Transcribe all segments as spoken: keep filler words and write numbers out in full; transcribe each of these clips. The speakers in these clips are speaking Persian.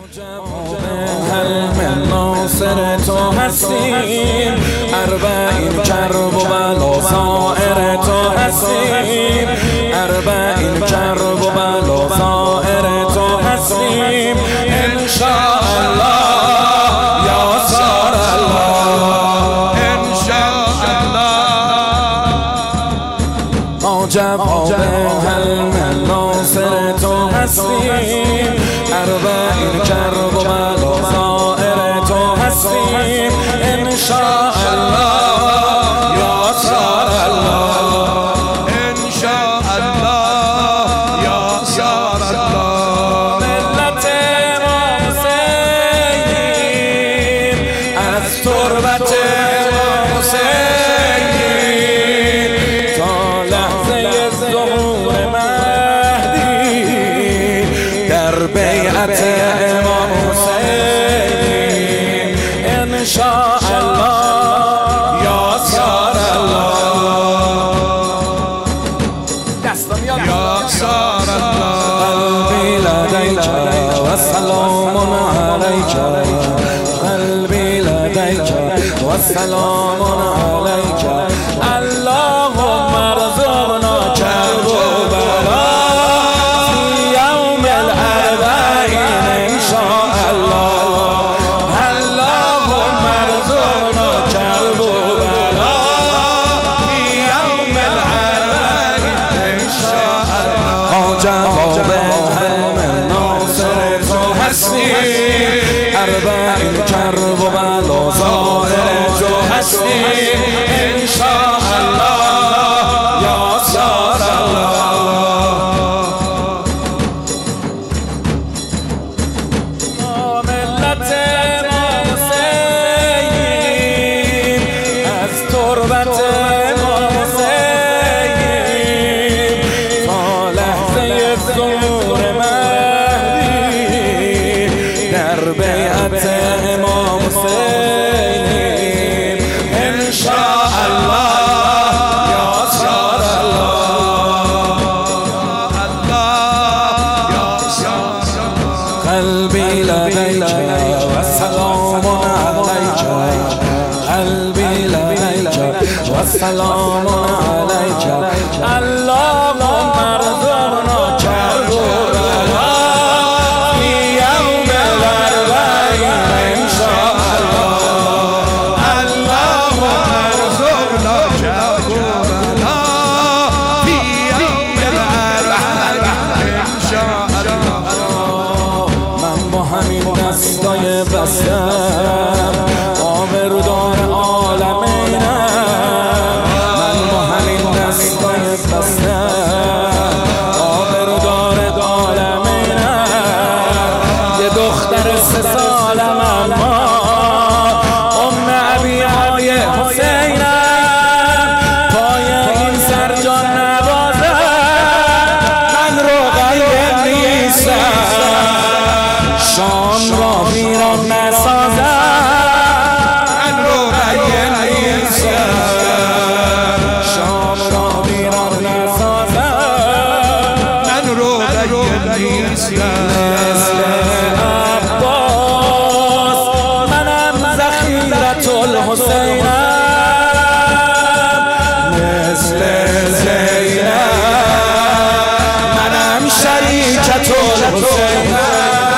من ناصر تو هستیم، اربعین کرب و بلا سائر تو هستیم، اربعین کرب و بلا سائر تو هستیم. انشاءالله یاسر الله، انشاءالله ما جواب من ناصر تو هستیم، اربعین کرب و بلا سائر تو هستیم. انشاءالله یاسر الله، انشاءالله یاسر الله. ملت حسین از تربت حسین تا لحظه ظهور مهدی در بیعت امام حسین. انشاءالله یاسر الله، دستم یاسر الله. قلبی لدیک و سلام علیک، قلبی لدیک و سلام علیک. اللهم ارزقنا کرب و بلا فی یوم الاربعین انشاءالله. اللهم ارزقنا کرب و بلا فی یوم الاربعین انشاءالله. ما جواب من ناصر تو هستیم، اربعین کرب و بلا سائر تو هستیم. انشاءالله یاسر الله. ما ملت حسین از تربت حسین تا لحظه ظهور مهدی در بیعت امام حسین. انشاءالله یاسر الله، قلبی لدیک و سلام علیک، قلبی لدیک و سلام علیک. اللهم ارزقنا کرب و بلا فی یوم الاربعین انشاءالله. اللهم ارزقنا کرب و بلا فی یوم الاربعین انشاءالله. من با همین دستای بستم آبرودار عالمینم، من با همین دستای بستم آبرودار عالمینم. یه دختر سه سالم اما ام ابی علی حسینم، پای این سرجان نوازم من رقیه نیستم، شام را ویران نسازم من رقیه نیستم، شام را ویران نسازم من رقیه نیستم. مثل عباس منم ذخیرة الحسینم، مثل زینب منم شریکة الحسینم.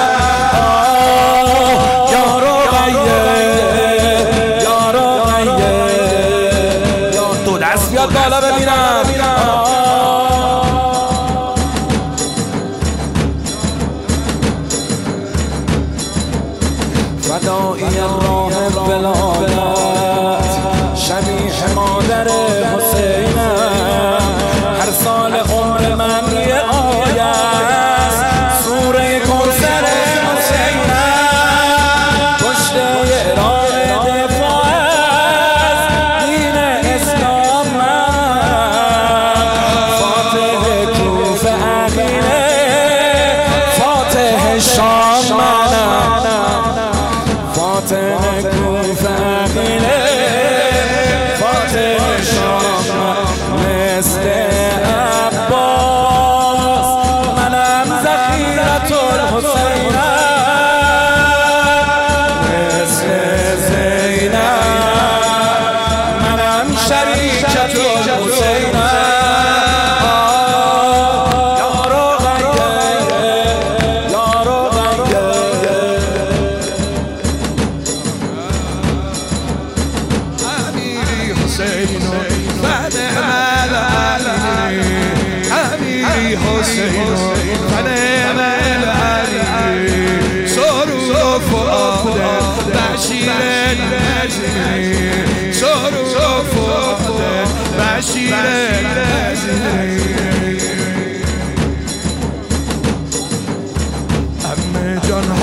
بیاد بالا ببینم. فدایی راه ولایت شبیه مادر حسینم، هر سال عمر من یه آیه است سوره کوثر حسینم. پشت راه دفاع از دین اسلام من، فاتح کوفه عقیله فاتح شام منم، فاتح کوفه عقیله فاتح شام من.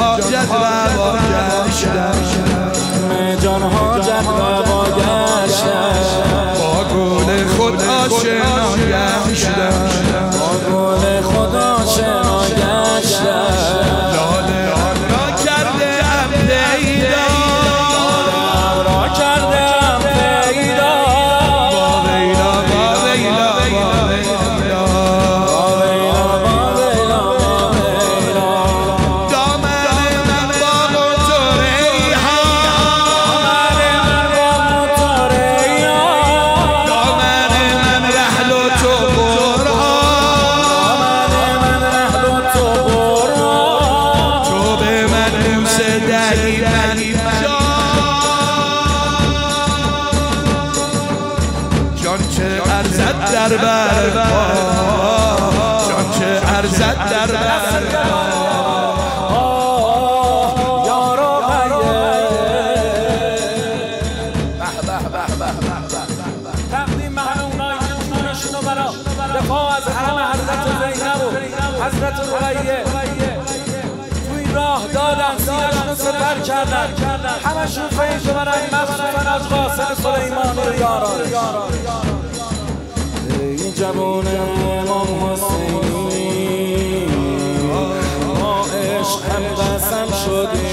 جذبه با گشتن جانها جذبه با گشتن با گل خود آشنا گشتن با گل خود آشنا گشتن لاله را کرده ام پیدا را کرده ام پیدا با ویلا با ویلا با ویلا با ویلا با ویلا با ویلا دامن من باغ و تو ریحان دامن من رحل و تو قرآن تو به من بوسه دهی من جان چه ارزد در برپا جان چه ارزد در برپا تقدیم به همه اونایی که جونشونو برا دفاع از حرم حضرت زینب و حضرت رقیه تو این راه دادن، سینه‌شونو سپر کردن، همشون فیض برن، مخصوصا از قاسم سلیمانی و یاران. ای جوان امام حسینی ما عشق هم قسم شدیم